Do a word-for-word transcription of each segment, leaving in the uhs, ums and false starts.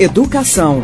Educação.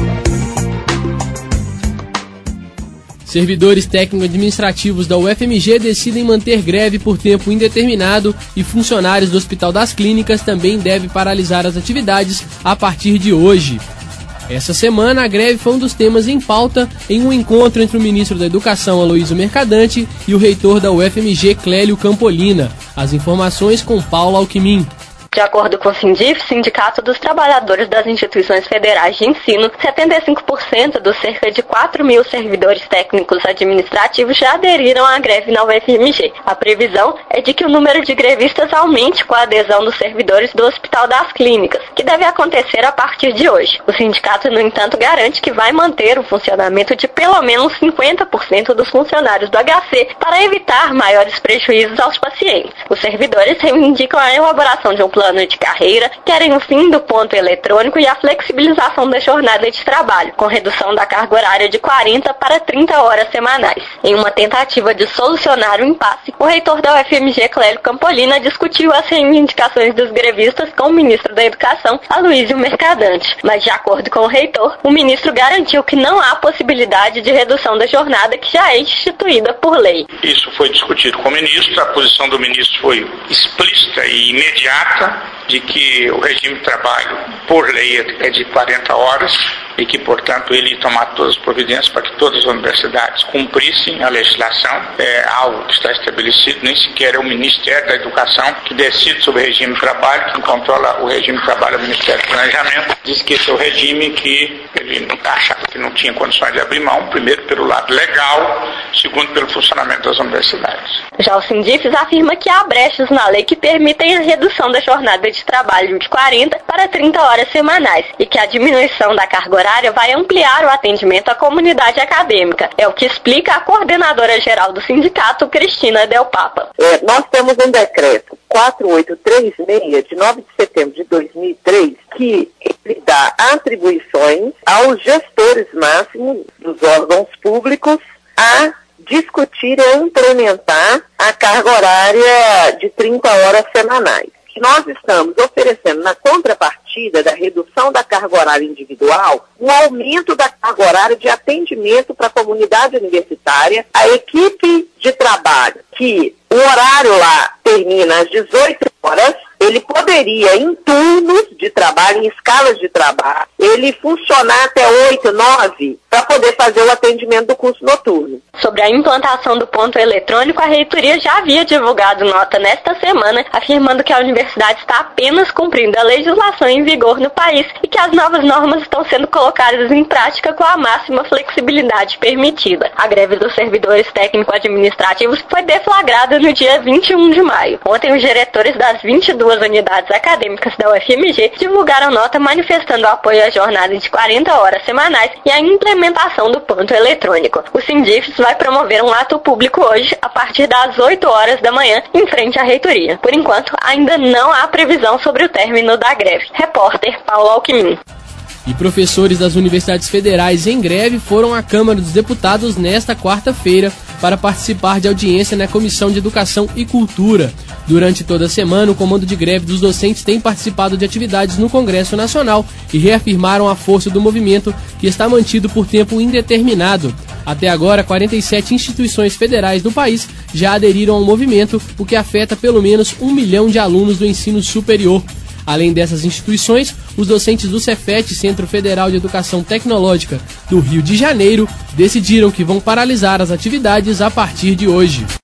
Servidores técnico-administrativos da U F M G decidem manter greve por tempo indeterminado e funcionários do Hospital das Clínicas também devem paralisar as atividades a partir de hoje. Essa semana, a greve foi um dos temas em pauta em um encontro entre o ministro da Educação, Aloysio Mercadante, e o reitor da U F M G, Clélio Campolina. As informações com Paula Alckmin. De acordo com o Sindif, Sindicato dos Trabalhadores das Instituições Federais de Ensino, setenta e cinco por cento dos cerca de quatro mil servidores técnicos administrativos já aderiram à greve na U F M G. A previsão é de que o número de grevistas aumente com a adesão dos servidores do Hospital das Clínicas, que deve acontecer a partir de hoje. O sindicato, no entanto, garante que vai manter o funcionamento de pelo menos cinquenta por cento dos funcionários do H C para evitar maiores prejuízos aos pacientes. Os servidores reivindicam a elaboração de um plano de carreira, querem o fim do ponto eletrônico e a flexibilização da jornada de trabalho, com redução da carga horária de quarenta para trinta horas semanais. Em uma tentativa de solucionar o impasse, o reitor da U F M G, Clélio Campolina, discutiu as reivindicações dos grevistas com o ministro da Educação, Aloysio Mercadante. Mas, de acordo com o reitor, o ministro garantiu que não há possibilidade de redução da jornada que já é instituída por lei. Isso foi discutido com o ministro, a posição do ministro foi explícita e imediata, de que o regime de trabalho, por lei, é de quarenta horas e que, portanto, ele ia tomar todas as providências para que todas as universidades cumprissem a legislação. É algo que está estabelecido, nem sequer é o Ministério da Educação que decide sobre o regime de trabalho. Quem controla o regime de trabalho é o Ministério do Planejamento. Diz que esse é o regime que ele achava que não tinha condições de abrir mão, primeiro pelo lado legal, segundo pelo funcionamento das universidades. Já o Sindifes afirma que há brechas na lei que permitem a redução da jornada de trabalho de quarenta para trinta horas semanais e que a diminuição da carga horária vai ampliar o atendimento à comunidade acadêmica. É o que explica a coordenadora-geral do sindicato, Cristina Del Papa. É, nós temos um decreto quatro oito três seis, de nove de setembro de dois mil e três, que ele dá atribuições aos gestores máximos dos órgãos públicos a discutir e implementar a carga horária de trinta horas semanais. Nós estamos oferecendo, na contrapartida da redução da carga horária individual, um aumento da carga horária de atendimento para a comunidade universitária, a equipe de trabalho, que o horário lá termina às dezoito horas, ele poderia, em turnos de trabalho, em escalas de trabalho, ele funcionar até oito, nove, para poder fazer o atendimento do curso noturno. Sobre a implantação do ponto eletrônico, a reitoria já havia divulgado nota nesta semana, afirmando que a universidade está apenas cumprindo a legislação em vigor no país e que as novas normas estão sendo colocadas em prática com a máxima flexibilidade permitida. A greve dos servidores técnico-administrativos foi deflagrada no dia vinte e um de maio. Ontem, os diretores das vinte e duas unidades acadêmicas da U F M G divulgaram nota manifestando apoio à jornada de quarenta horas semanais e à implementação do ponto eletrônico. O Sindifes vai promover um ato público hoje, a partir das oito horas da manhã, em frente à reitoria. Por enquanto, ainda não há previsão sobre o término da greve. Repórter Paulo Alckmin. E professores das universidades federais em greve foram à Câmara dos Deputados nesta quarta-feira para participar de audiência na Comissão de Educação e Cultura. Durante toda a semana, o comando de greve dos docentes tem participado de atividades no Congresso Nacional e reafirmaram a força do movimento, que está mantido por tempo indeterminado. Até agora, quarenta e sete instituições federais do país já aderiram ao movimento, o que afeta pelo menos um milhão de alunos do ensino superior. Além dessas instituições, os docentes do Cefet, Centro Federal de Educação Tecnológica do Rio de Janeiro, decidiram que vão paralisar as atividades a partir de hoje.